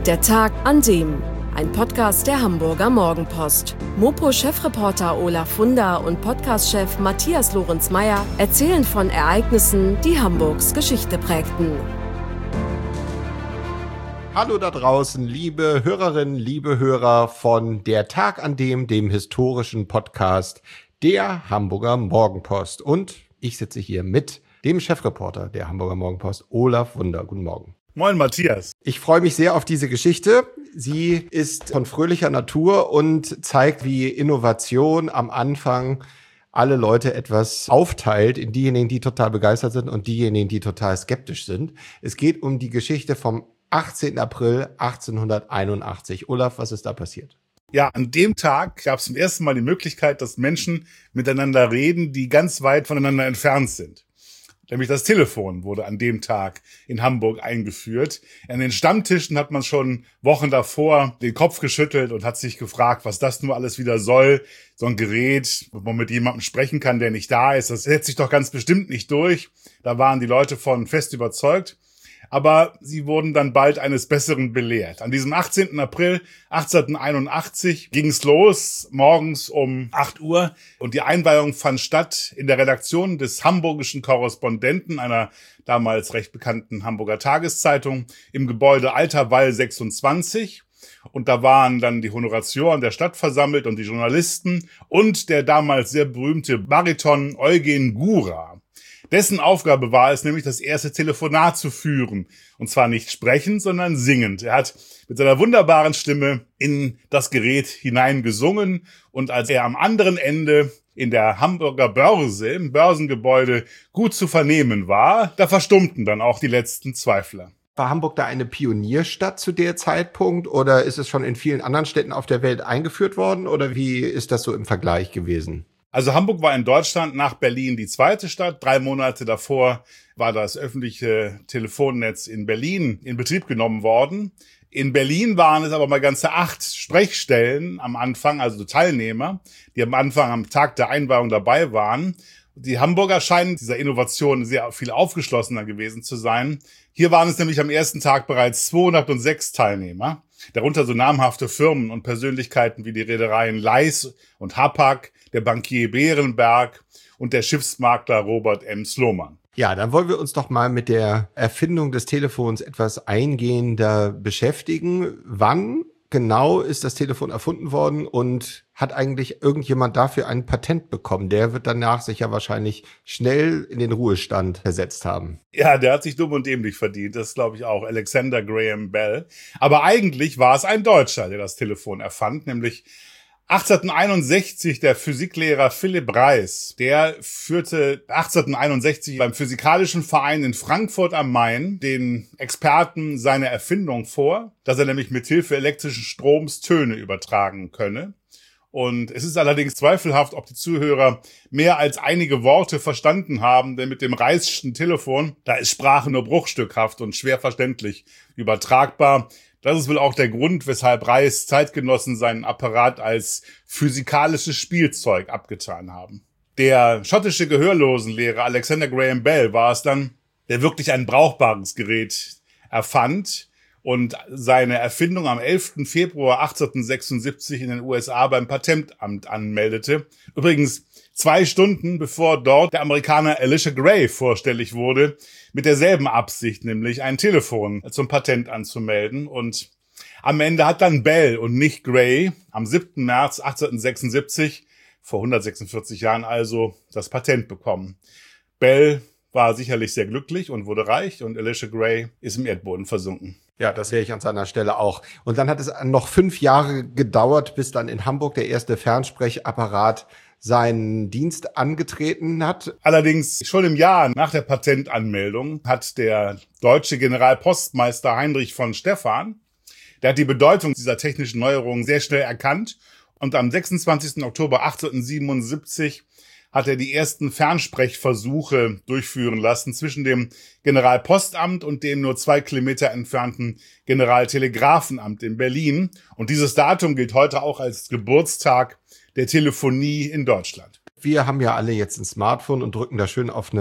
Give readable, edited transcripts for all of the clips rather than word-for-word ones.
Der Tag an dem. Ein Podcast der Hamburger Morgenpost. Mopo-Chefreporter Olaf Funder und Podcast-Chef Matthias Lorenz-Meyer erzählen von Ereignissen, die Hamburgs Geschichte prägten. Hallo da draußen, liebe Hörerinnen, liebe Hörer von Der Tag an dem historischen Podcast der Hamburger Morgenpost. Und ich sitze hier mit dem Chefreporter der Hamburger Morgenpost, Olaf Funder. Guten Morgen. Moin, Matthias. Ich freue mich sehr auf diese Geschichte. Sie ist von fröhlicher Natur und zeigt, wie Innovation am Anfang alle Leute etwas aufteilt in diejenigen, die total begeistert sind und diejenigen, die total skeptisch sind. Es geht um die Geschichte vom 18. April 1881. Olaf, was ist da passiert? Ja, an dem Tag gab es zum ersten Mal die Möglichkeit, dass Menschen miteinander reden, die ganz weit voneinander entfernt sind. Nämlich das Telefon wurde an dem Tag in Hamburg eingeführt. An den Stammtischen hat man schon Wochen davor den Kopf geschüttelt und hat sich gefragt, was das nur alles wieder soll. So ein Gerät, wo man mit jemandem sprechen kann, der nicht da ist, das setzt sich doch ganz bestimmt nicht durch. Da waren die Leute von fest überzeugt. Aber sie wurden dann bald eines Besseren belehrt. An diesem 18. April 1881 ging es los, morgens um 8 Uhr. Und die Einweihung fand statt in der Redaktion des Hamburgischen Korrespondenten, einer damals recht bekannten Hamburger Tageszeitung, im Gebäude Alter Wall 26. Und da waren dann die Honoratioren der Stadt versammelt und die Journalisten und der damals sehr berühmte Bariton Eugen Gura. Dessen Aufgabe war es nämlich, das erste Telefonat zu führen. Und zwar nicht sprechend, sondern singend. Er hat mit seiner wunderbaren Stimme in das Gerät hineingesungen. Und als er am anderen Ende in der Hamburger Börse, im Börsengebäude, gut zu vernehmen war, da verstummten dann auch die letzten Zweifler. War Hamburg da eine Pionierstadt zu der Zeitpunkt oder ist es schon in vielen anderen Städten auf der Welt eingeführt worden? Oder wie ist das so im Vergleich gewesen? Also Hamburg war in Deutschland nach Berlin die zweite Stadt. 3 Monate davor war das öffentliche Telefonnetz in Berlin in Betrieb genommen worden. In Berlin waren es aber mal ganze 8 Sprechstellen am Anfang, also Teilnehmer, die am Anfang am Tag der Einweihung dabei waren. Die Hamburger scheinen dieser Innovation sehr viel aufgeschlossener gewesen zu sein. Hier waren es nämlich am ersten Tag bereits 206 Teilnehmer, darunter so namhafte Firmen und Persönlichkeiten wie die Reedereien Leis und Hapag, der Bankier Berenberg und der Schiffsmakler Robert M. Sloman. Ja, dann wollen wir uns doch mal mit der Erfindung des Telefons etwas eingehender beschäftigen. Wann genau ist das Telefon erfunden worden und hat eigentlich irgendjemand dafür ein Patent bekommen? Der wird danach sich ja wahrscheinlich schnell in den Ruhestand versetzt haben. Ja, der hat sich dumm und dämlich verdient. Das glaube ich auch. Alexander Graham Bell. Aber eigentlich war es ein Deutscher, der das Telefon erfand, nämlich 1861 der Physiklehrer Philipp Reis. Der führte 1861 beim Physikalischen Verein in Frankfurt am Main den Experten seine Erfindung vor, dass er nämlich mit Hilfe elektrischen Stroms Töne übertragen könne. Und es ist allerdings zweifelhaft, ob die Zuhörer mehr als einige Worte verstanden haben, denn mit dem Reißschen Telefon, da ist Sprache nur bruchstückhaft und schwer verständlich übertragbar. Das ist wohl auch der Grund, weshalb Reis Zeitgenossen seinen Apparat als physikalisches Spielzeug abgetan haben. Der schottische Gehörlosenlehrer Alexander Graham Bell war es dann, der wirklich ein brauchbares Gerät erfand und seine Erfindung am 11. Februar 1876 in den USA beim Patentamt anmeldete. Übrigens 2 Stunden bevor dort der Amerikaner Elisha Gray vorstellig wurde, mit derselben Absicht, nämlich ein Telefon zum Patent anzumelden. Und am Ende hat dann Bell und nicht Gray am 7. März 1876, vor 146 Jahren also, das Patent bekommen. Bell war sicherlich sehr glücklich und wurde reich und Elisha Gray ist im Erdboden versunken. Ja, das sehe ich an seiner Stelle auch. Und dann hat es noch 5 Jahre gedauert, bis dann in Hamburg der erste Fernsprechapparat seinen Dienst angetreten hat. Allerdings schon im Jahr nach der Patentanmeldung hat der deutsche Generalpostmeister Heinrich von Stephan, der hat die Bedeutung dieser technischen Neuerungen sehr schnell erkannt und am 26. Oktober 1877 hat er die ersten Fernsprechversuche durchführen lassen zwischen dem Generalpostamt und dem nur 2 Kilometer entfernten Generaltelegrafenamt in Berlin. Und dieses Datum gilt heute auch als Geburtstag der Telefonie in Deutschland. Wir haben ja alle jetzt ein Smartphone und drücken da schön auf einem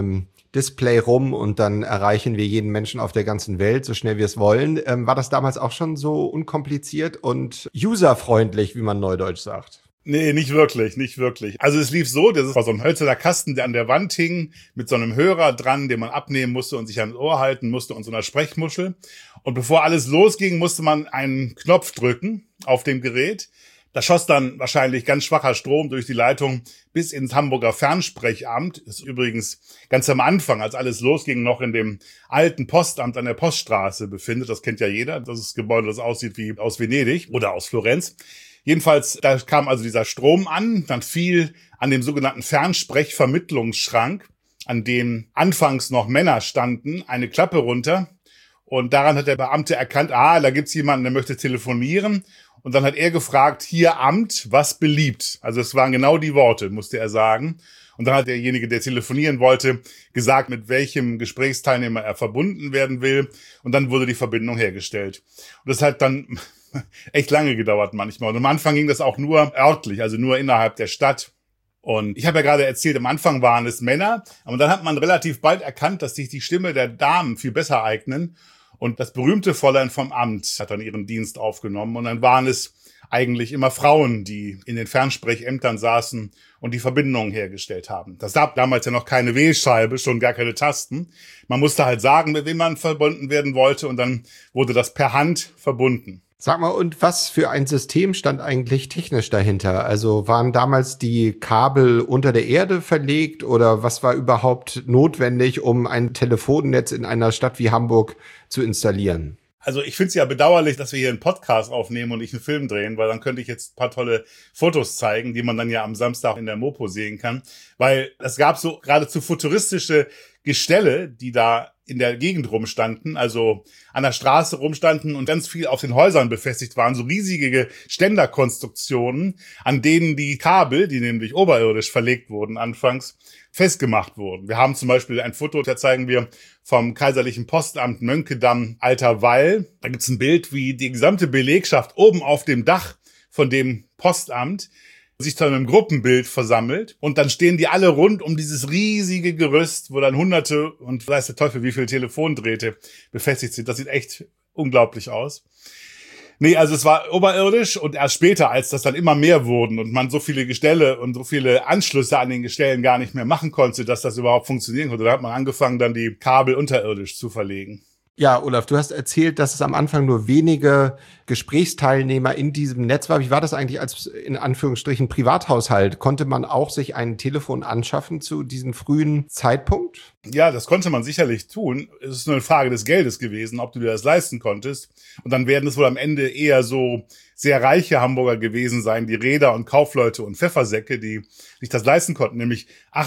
Display rum und dann erreichen wir jeden Menschen auf der ganzen Welt, so schnell wir es wollen. War das damals auch schon so unkompliziert und userfreundlich, wie man neudeutsch sagt? Nee, nicht wirklich, nicht wirklich. Also es lief so, das war so ein hölzerner Kasten, der an der Wand hing, mit so einem Hörer dran, den man abnehmen musste und sich ans Ohr halten musste und so einer Sprechmuschel. Und bevor alles losging, musste man einen Knopf drücken auf dem Gerät. Da schoss dann wahrscheinlich ganz schwacher Strom durch die Leitung bis ins Hamburger Fernsprechamt. Das ist übrigens ganz am Anfang, als alles losging, noch in dem alten Postamt an der Poststraße befindet. Das kennt ja jeder. Das ist das Gebäude, das aussieht wie aus Venedig oder aus Florenz. Jedenfalls, da kam also dieser Strom an, dann fiel an dem sogenannten Fernsprechvermittlungsschrank, an dem anfangs noch Männer standen, eine Klappe runter. Und daran hat der Beamte erkannt, da gibt's jemanden, der möchte telefonieren. Und dann hat er gefragt, hier Amt, was beliebt? Also es waren genau die Worte, musste er sagen. Und dann hat derjenige, der telefonieren wollte, gesagt, mit welchem Gesprächsteilnehmer er verbunden werden will. Und dann wurde die Verbindung hergestellt. Und das hat dann echt lange gedauert manchmal. Und am Anfang ging das auch nur örtlich, also nur innerhalb der Stadt. Und ich habe ja gerade erzählt, am Anfang waren es Männer. Aber dann hat man relativ bald erkannt, dass sich die Stimme der Damen viel besser eignen. Und das berühmte Fräulein vom Amt hat dann ihren Dienst aufgenommen. Und dann waren es eigentlich immer Frauen, die in den Fernsprechamtern saßen und die Verbindungen hergestellt haben. Das gab damals ja noch keine Wählscheibe, schon gar keine Tasten. Man musste halt sagen, mit wem man verbunden werden wollte. Und dann wurde das per Hand verbunden. Sag mal, und was für ein System stand eigentlich technisch dahinter? Also waren damals die Kabel unter der Erde verlegt oder was war überhaupt notwendig, um ein Telefonnetz in einer Stadt wie Hamburg zu installieren? Also ich finde es ja bedauerlich, dass wir hier einen Podcast aufnehmen und nicht einen Film drehen, weil dann könnte ich jetzt ein paar tolle Fotos zeigen, die man dann ja am Samstag in der Mopo sehen kann. Weil es gab so geradezu futuristische Gestelle, die da in der Gegend rumstanden, also an der Straße rumstanden und ganz viel auf den Häusern befestigt waren, so riesige Ständerkonstruktionen, an denen die Kabel, die nämlich oberirdisch verlegt wurden anfangs, festgemacht wurden. Wir haben zum Beispiel ein Foto, da zeigen wir vom Kaiserlichen Postamt Mönckedamm Alter Wall. Da gibt's ein Bild, wie die gesamte Belegschaft oben auf dem Dach von dem Postamt sich zu einem Gruppenbild versammelt und dann stehen die alle rund um dieses riesige Gerüst, wo dann hunderte und weiß der Teufel wie viele Telefondrähte befestigt sind. Das sieht echt unglaublich aus. Nee, also es war oberirdisch und erst später, als das dann immer mehr wurden und man so viele Gestelle und so viele Anschlüsse an den Gestellen gar nicht mehr machen konnte, dass das überhaupt funktionieren konnte, da hat man angefangen, dann die Kabel unterirdisch zu verlegen. Ja, Olaf, du hast erzählt, dass es am Anfang nur wenige Gesprächsteilnehmer in diesem Netz war. Wie war das eigentlich als, in Anführungsstrichen, Privathaushalt? Konnte man auch sich ein Telefon anschaffen zu diesem frühen Zeitpunkt? Ja, das konnte man sicherlich tun. Es ist nur eine Frage des Geldes gewesen, ob du dir das leisten konntest. Und dann werden es wohl am Ende eher so sehr reiche Hamburger gewesen sein, die Reeder und Kaufleute und Pfeffersäcke, die sich das leisten konnten. Nämlich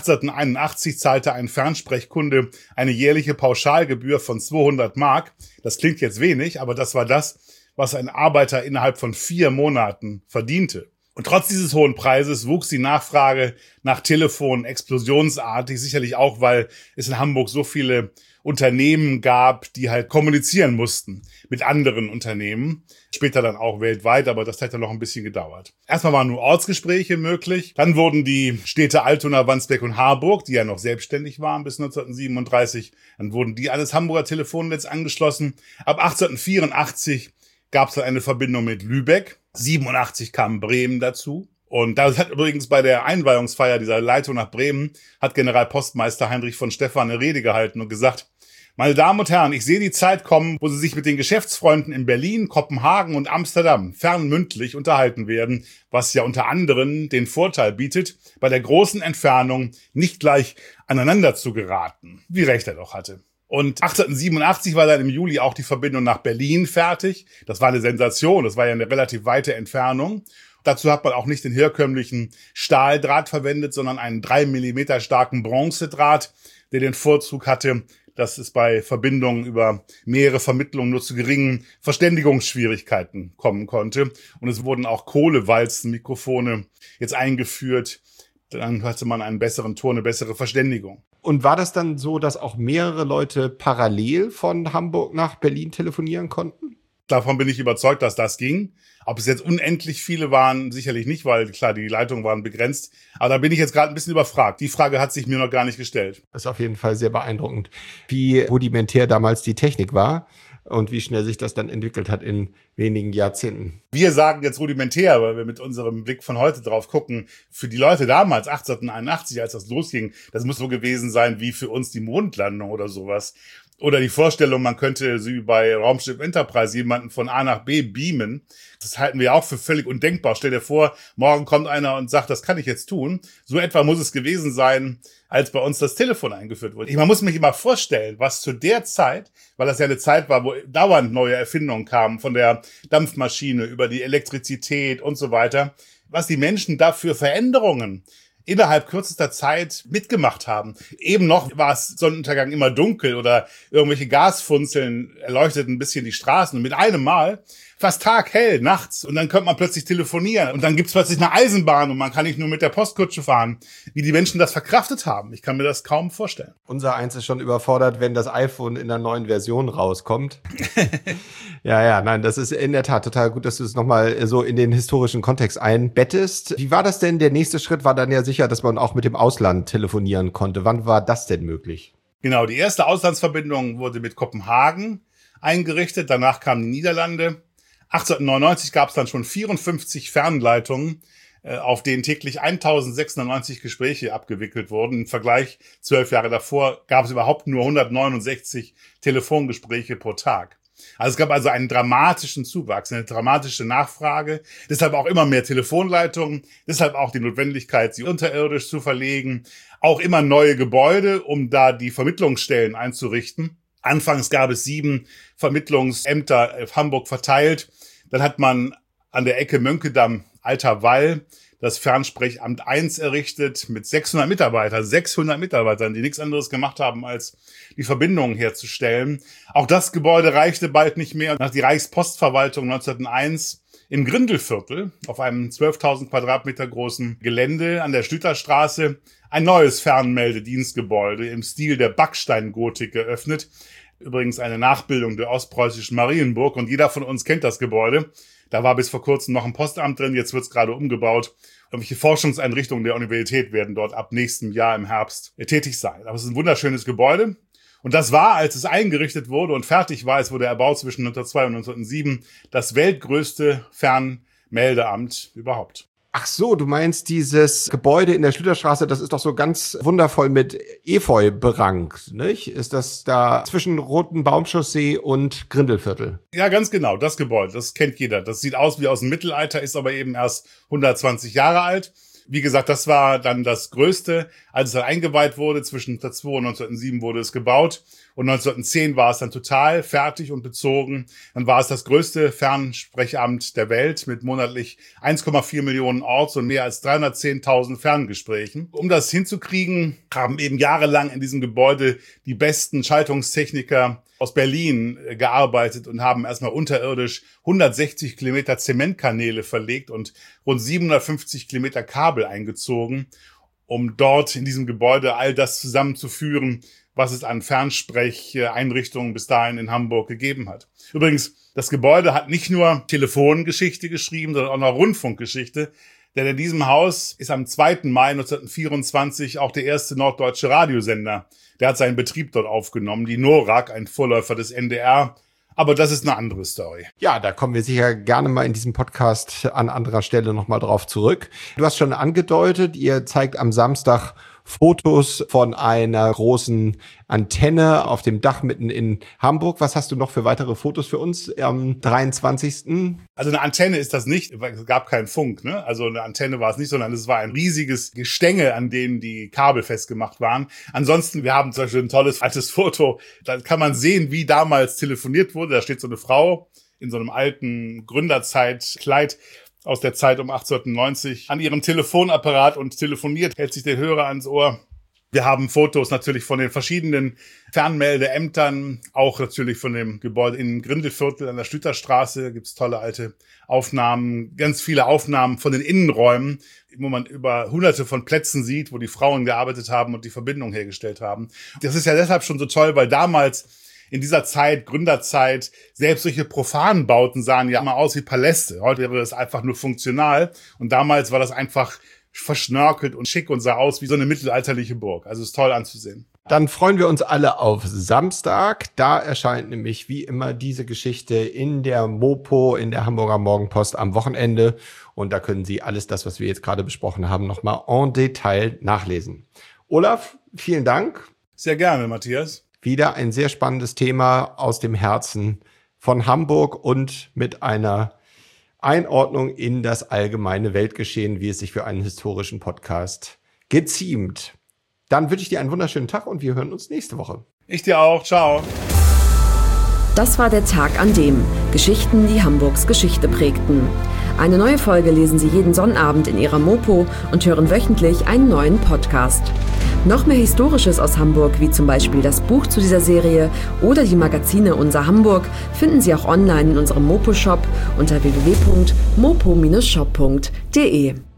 1881 zahlte ein Fernsprechkunde eine jährliche Pauschalgebühr von 200 Mark. Das klingt jetzt wenig, aber das war das, was ein Arbeiter innerhalb von 4 Monaten verdiente. Und trotz dieses hohen Preises wuchs die Nachfrage nach Telefonen explosionsartig, sicherlich auch, weil es in Hamburg so viele Unternehmen gab, die halt kommunizieren mussten mit anderen Unternehmen. Später dann auch weltweit, aber das hat dann noch ein bisschen gedauert. Erstmal waren nur Ortsgespräche möglich. Dann wurden die Städte Altona, Wandsbek und Harburg, die ja noch selbstständig waren bis 1937, dann wurden die an das Hamburger Telefonnetz angeschlossen. Ab 1884 gab es dann eine Verbindung mit Lübeck. 87 kam Bremen dazu. Und da hat übrigens bei der Einweihungsfeier dieser Leitung nach Bremen, hat Generalpostmeister Heinrich von Stephan eine Rede gehalten und gesagt: Meine Damen und Herren, ich sehe die Zeit kommen, wo Sie sich mit den Geschäftsfreunden in Berlin, Kopenhagen und Amsterdam fernmündlich unterhalten werden, was ja unter anderem den Vorteil bietet, bei der großen Entfernung nicht gleich aneinander zu geraten, wie recht er doch hatte. Und 1887 war dann im Juli auch die Verbindung nach Berlin fertig. Das war eine Sensation, das war ja eine relativ weite Entfernung. Dazu hat man auch nicht den herkömmlichen Stahldraht verwendet, sondern einen 3 Millimeter starken Bronzedraht, der den Vorzug hatte, dass es bei Verbindungen über mehrere Vermittlungen nur zu geringen Verständigungsschwierigkeiten kommen konnte. Und es wurden auch Kohlewalzenmikrofone jetzt eingeführt. Dann hatte man einen besseren Ton, eine bessere Verständigung. Und war das dann so, dass auch mehrere Leute parallel von Hamburg nach Berlin telefonieren konnten? Davon bin ich überzeugt, dass das ging. Ob es jetzt unendlich viele waren, sicherlich nicht, weil klar, die Leitungen waren begrenzt. Aber da bin ich jetzt gerade ein bisschen überfragt. Die Frage hat sich mir noch gar nicht gestellt. Das ist auf jeden Fall sehr beeindruckend, wie rudimentär damals die Technik war und wie schnell sich das dann entwickelt hat in wenigen Jahrzehnten. Wir sagen jetzt rudimentär, weil wir mit unserem Blick von heute drauf gucken. Für die Leute damals, 1881, als das losging, das muss so gewesen sein wie für uns die Mondlandung oder sowas. Oder die Vorstellung, man könnte so wie bei Raumschiff Enterprise jemanden von A nach B beamen. Das halten wir auch für völlig undenkbar. Stell dir vor, morgen kommt einer und sagt, das kann ich jetzt tun. So etwa muss es gewesen sein, als bei uns das Telefon eingeführt wurde. Man muss mich immer vorstellen, was zu der Zeit, weil das ja eine Zeit war, wo dauernd neue Erfindungen kamen, von der Dampfmaschine über die Elektrizität und so weiter, was die Menschen da für Veränderungen innerhalb kürzester Zeit mitgemacht haben. Eben noch war es Sonnenuntergang immer dunkel oder irgendwelche Gasfunzeln erleuchteten ein bisschen die Straßen und mit einem Mal fast taghell nachts und dann könnte man plötzlich telefonieren und dann gibt's plötzlich eine Eisenbahn und man kann nicht nur mit der Postkutsche fahren. Wie die Menschen das verkraftet haben, ich kann mir das kaum vorstellen. Unser eins ist schon überfordert, wenn das iPhone in der neuen Version rauskommt. Nein, das ist in der Tat total gut, dass du es nochmal so in den historischen Kontext einbettest. Wie war das denn? Der nächste Schritt war dann ja sicher, dass man auch mit dem Ausland telefonieren konnte. Wann war das denn möglich? Genau, die erste Auslandsverbindung wurde mit Kopenhagen eingerichtet, danach kamen die Niederlande. 1899 gab es dann schon 54 Fernleitungen, auf denen täglich 1096 Gespräche abgewickelt wurden. Im Vergleich 12 Jahre davor gab es überhaupt nur 169 Telefongespräche pro Tag. Also es gab also einen dramatischen Zuwachs, eine dramatische Nachfrage, deshalb auch immer mehr Telefonleitungen, deshalb auch die Notwendigkeit, sie unterirdisch zu verlegen, auch immer neue Gebäude, um da die Vermittlungsstellen einzurichten. Anfangs gab es 7 Vermittlungsämter auf Hamburg verteilt. Dann hat man an der Ecke Mönkedamm, Alter Wall, das Fernsprechamt 1 errichtet mit 600 Mitarbeitern, die nichts anderes gemacht haben, als die Verbindungen herzustellen. Auch das Gebäude reichte bald nicht mehr. Nach die Reichspostverwaltung 1901 im Grindelviertel auf einem 12.000 Quadratmeter großen Gelände an der Schlüterstraße ein neues Fernmeldedienstgebäude im Stil der Backsteingotik eröffnet. Übrigens eine Nachbildung der ostpreußischen Marienburg und jeder von uns kennt das Gebäude. Da war bis vor kurzem noch ein Postamt drin, jetzt wird es gerade umgebaut. Irgendwelche Forschungseinrichtungen der Universität werden dort ab nächstem Jahr im Herbst tätig sein. Aber es ist ein wunderschönes Gebäude. Und das war, als es eingerichtet wurde und fertig war, es wurde erbaut zwischen 1902 und 1907, das weltgrößte Fernmeldeamt überhaupt. Ach so, du meinst dieses Gebäude in der Schlüterstraße, das ist doch so ganz wundervoll mit Efeu berankt, nicht? Ist das da zwischen Roten Baumchaussee und Grindelviertel? Ja, ganz genau, das Gebäude, das kennt jeder. Das sieht aus wie aus dem Mittelalter, ist aber eben erst 120 Jahre alt. Wie gesagt, das war dann das Größte, als es dann eingeweiht wurde. Zwischen 1902 und 1907 wurde es gebaut. Und 1910 war es dann total fertig und bezogen. Dann war es das größte Fernsprechamt der Welt mit monatlich 1,4 Millionen Orts und mehr als 310.000 Ferngesprächen. Um das hinzukriegen, haben eben jahrelang in diesem Gebäude die besten Schaltungstechniker aus Berlin gearbeitet und haben erstmal unterirdisch 160 Kilometer Zementkanäle verlegt und rund 750 Kilometer Kabel eingezogen, um dort in diesem Gebäude all das zusammenzuführen, was es an Fernsprecheinrichtungen bis dahin in Hamburg gegeben hat. Übrigens, das Gebäude hat nicht nur Telefongeschichte geschrieben, sondern auch noch Rundfunkgeschichte. Denn in diesem Haus ist am 2. Mai 1924 auch der erste norddeutsche Radiosender. Der hat seinen Betrieb dort aufgenommen, die NORAG, ein Vorläufer des NDR. Aber das ist eine andere Story. Ja, da kommen wir sicher gerne mal in diesem Podcast an anderer Stelle nochmal drauf zurück. Du hast schon angedeutet, ihr zeigt am Samstag Fotos von einer großen Antenne auf dem Dach mitten in Hamburg. Was hast du noch für weitere Fotos für uns am 23.? Also eine Antenne ist das nicht, es gab keinen Funk, ne? Also eine Antenne war es nicht, sondern es war ein riesiges Gestänge, an denen die Kabel festgemacht waren. Ansonsten, wir haben zum Beispiel ein tolles altes Foto, da kann man sehen, wie damals telefoniert wurde. Da steht so eine Frau in so einem alten Gründerzeitkleid aus der Zeit um 1890 an ihrem Telefonapparat und telefoniert, hält sich der Hörer ans Ohr. Wir haben Fotos natürlich von den verschiedenen Fernmeldeämtern, auch natürlich von dem Gebäude in Grindelviertel an der Schlüterstraße gibt's tolle alte Aufnahmen, ganz viele Aufnahmen von den Innenräumen, wo man über hunderte von Plätzen sieht, wo die Frauen gearbeitet haben und die Verbindung hergestellt haben. Das ist ja deshalb schon so toll, weil damals in dieser Zeit, Gründerzeit, selbst solche profanen Bauten sahen ja immer aus wie Paläste. Heute wäre das einfach nur funktional. Und damals war das einfach verschnörkelt und schick und sah aus wie so eine mittelalterliche Burg. Also ist toll anzusehen. Dann freuen wir uns alle auf Samstag. Da erscheint nämlich wie immer diese Geschichte in der Mopo, in der Hamburger Morgenpost am Wochenende. Und da können Sie alles das, was wir jetzt gerade besprochen haben, nochmal en Detail nachlesen. Olaf, vielen Dank. Sehr gerne, Matthias. Wieder ein sehr spannendes Thema aus dem Herzen von Hamburg und mit einer Einordnung in das allgemeine Weltgeschehen, wie es sich für einen historischen Podcast geziemt. Dann wünsche ich dir einen wunderschönen Tag und wir hören uns nächste Woche. Ich dir auch. Ciao. Das war der Tag an dem Geschichten, die Hamburgs Geschichte prägten. Eine neue Folge lesen Sie jeden Sonnabend in Ihrer Mopo und hören wöchentlich einen neuen Podcast. Noch mehr Historisches aus Hamburg, wie zum Beispiel das Buch zu dieser Serie oder die Magazine Unser Hamburg, finden Sie auch online in unserem Mopo-Shop unter www.mopo-shop.de.